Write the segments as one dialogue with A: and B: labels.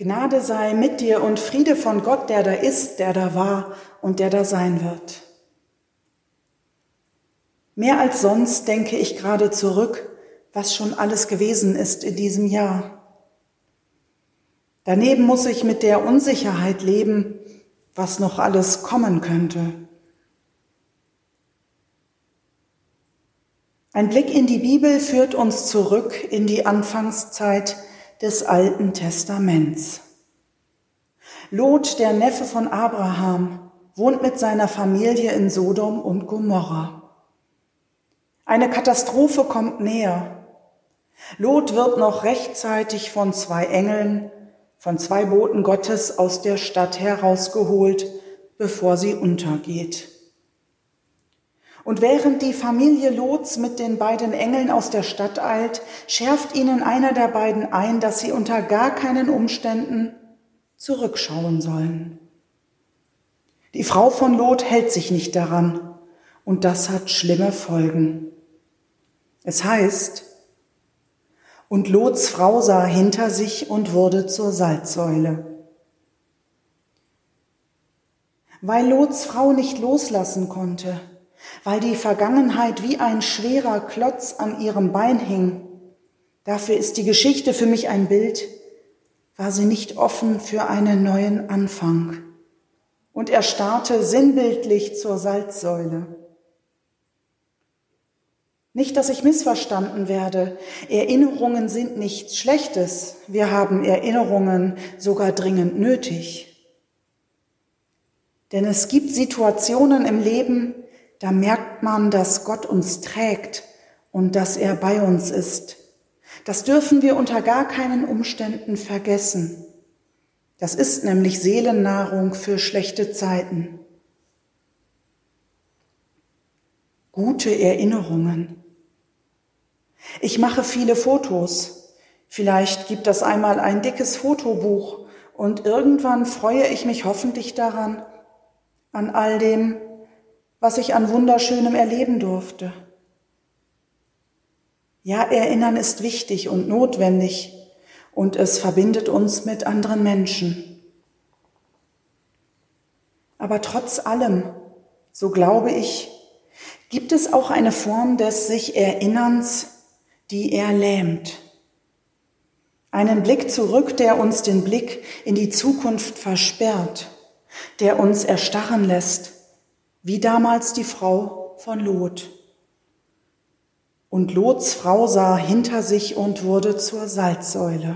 A: Gnade sei mit dir und Friede von Gott, der da ist, der da war und der da sein wird. Mehr als sonst denke ich gerade zurück, was schon alles gewesen ist in diesem Jahr. Daneben muss ich mit der Unsicherheit leben, was noch alles kommen könnte. Ein Blick in die Bibel führt uns zurück in die Anfangszeit des Alten Testaments. Lot, der Neffe von Abraham, wohnt mit seiner Familie in Sodom und Gomorra. Eine Katastrophe kommt näher. Lot wird noch rechtzeitig von 2 Engeln, von 2 Boten Gottes aus der Stadt herausgeholt, bevor sie untergeht. Und während die Familie Lots mit den beiden Engeln aus der Stadt eilt, schärft ihnen einer der beiden ein, dass sie unter gar keinen Umständen zurückschauen sollen. Die Frau von Lot hält sich nicht daran und das hat schlimme Folgen. Es heißt, und Lots Frau sah hinter sich und wurde zur Salzsäule. Weil Lots Frau nicht loslassen konnte, weil die Vergangenheit wie ein schwerer Klotz an ihrem Bein hing, dafür ist die Geschichte für mich ein Bild, war sie nicht offen für einen neuen Anfang. Und er starrte sinnbildlich zur Salzsäule. Nicht, dass ich missverstanden werde. Erinnerungen sind nichts Schlechtes. Wir haben Erinnerungen sogar dringend nötig. Denn es gibt Situationen im Leben, da merkt man, dass Gott uns trägt und dass er bei uns ist. Das dürfen wir unter gar keinen Umständen vergessen. Das ist nämlich Seelennahrung für schlechte Zeiten. Gute Erinnerungen. Ich mache viele Fotos. Vielleicht gibt es einmal ein dickes Fotobuch und irgendwann freue ich mich hoffentlich daran, an all dem, was ich an Wunderschönem erleben durfte. Ja, Erinnern ist wichtig und notwendig und es verbindet uns mit anderen Menschen. Aber trotz allem, so glaube ich, gibt es auch eine Form des sich Erinnerns, die er lähmt. Einen Blick zurück, der uns den Blick in die Zukunft versperrt, der uns erstarren lässt, wie damals die Frau von Lot. Und Lots Frau sah hinter sich und wurde zur Salzsäule.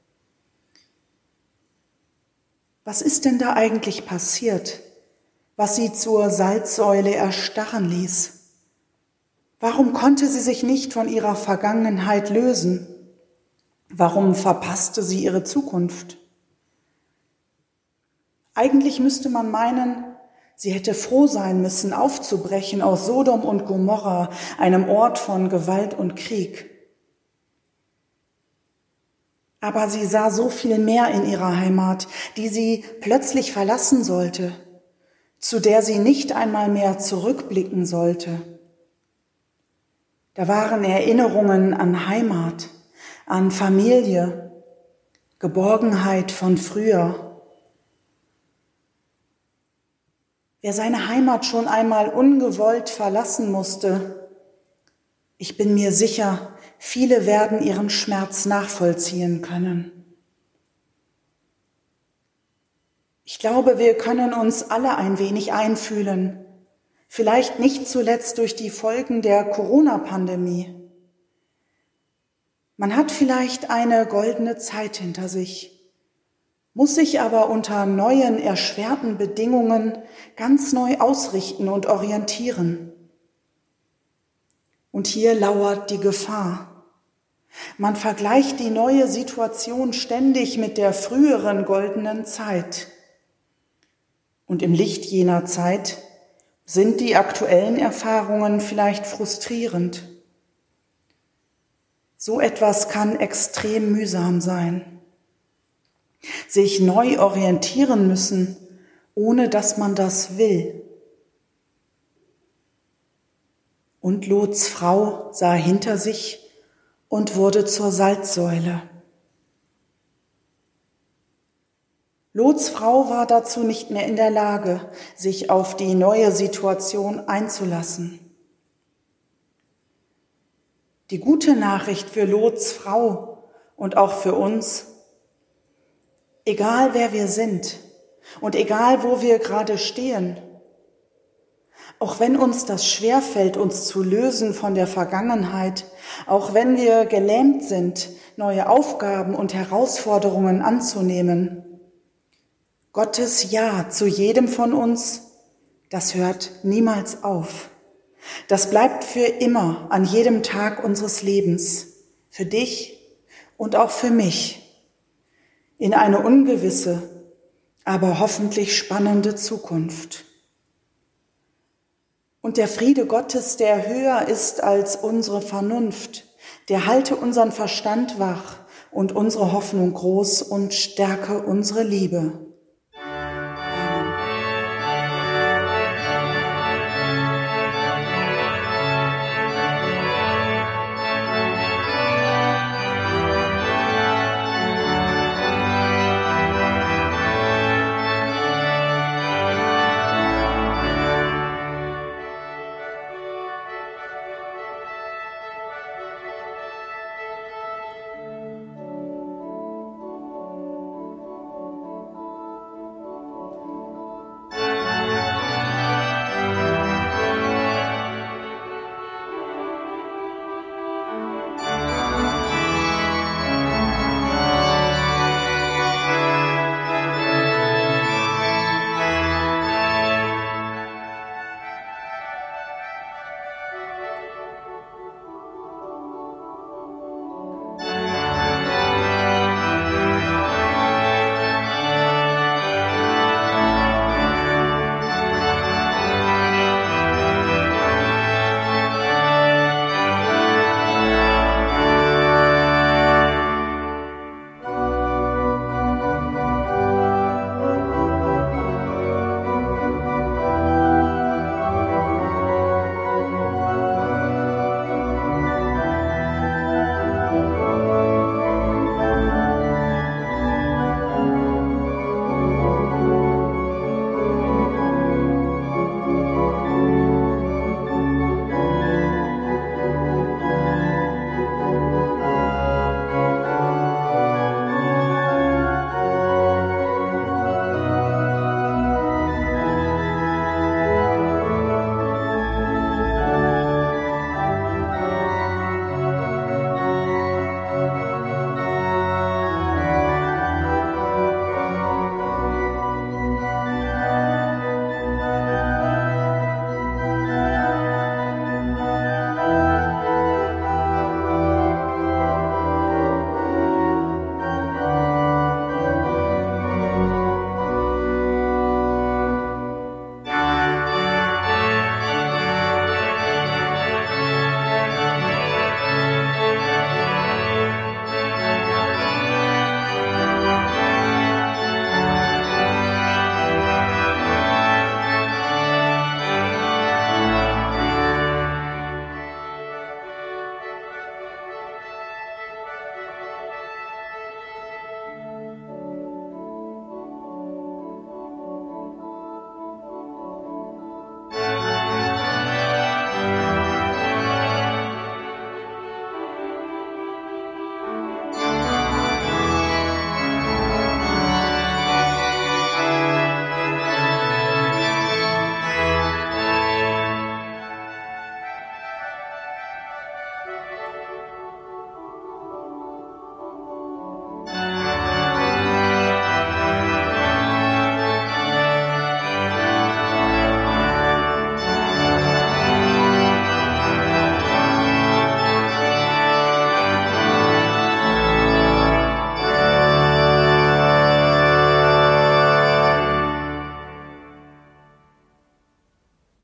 A: Was ist denn da eigentlich passiert, was sie zur Salzsäule erstarren ließ? Warum konnte sie sich nicht von ihrer Vergangenheit lösen? Warum verpasste sie ihre Zukunft? Eigentlich müsste man meinen, sie hätte froh sein müssen, aufzubrechen aus Sodom und Gomorra, einem Ort von Gewalt und Krieg. Aber sie sah so viel mehr in ihrer Heimat, die sie plötzlich verlassen sollte, zu der sie nicht einmal mehr zurückblicken sollte. Da waren Erinnerungen an Heimat, an Familie, Geborgenheit von früher. Wer seine Heimat schon einmal ungewollt verlassen musste, ich bin mir sicher, viele werden ihren Schmerz nachvollziehen können. Ich glaube, wir können uns alle ein wenig einfühlen, vielleicht nicht zuletzt durch die Folgen der Corona-Pandemie. Man hat vielleicht eine goldene Zeit hinter sich, muss sich aber unter neuen, erschwerten Bedingungen ganz neu ausrichten und orientieren. Und hier lauert die Gefahr. Man vergleicht die neue Situation ständig mit der früheren goldenen Zeit. Und im Licht jener Zeit sind die aktuellen Erfahrungen vielleicht frustrierend. So etwas kann extrem mühsam sein. Sich neu orientieren müssen, ohne dass man das will. Und Lots Frau sah hinter sich und wurde zur Salzsäule. Lots Frau war dazu nicht mehr in der Lage, sich auf die neue Situation einzulassen. Die gute Nachricht für Lots Frau und auch für uns: Egal wer wir sind und egal wo wir gerade stehen, auch wenn uns das schwerfällt, uns zu lösen von der Vergangenheit, auch wenn wir gelähmt sind, neue Aufgaben und Herausforderungen anzunehmen, Gottes Ja zu jedem von uns, das hört niemals auf. Das bleibt für immer an jedem Tag unseres Lebens, für dich und auch für mich, in eine ungewisse, aber hoffentlich spannende Zukunft. Und der Friede Gottes, der höher ist als unsere Vernunft, der halte unseren Verstand wach und unsere Hoffnung groß und stärke unsere Liebe.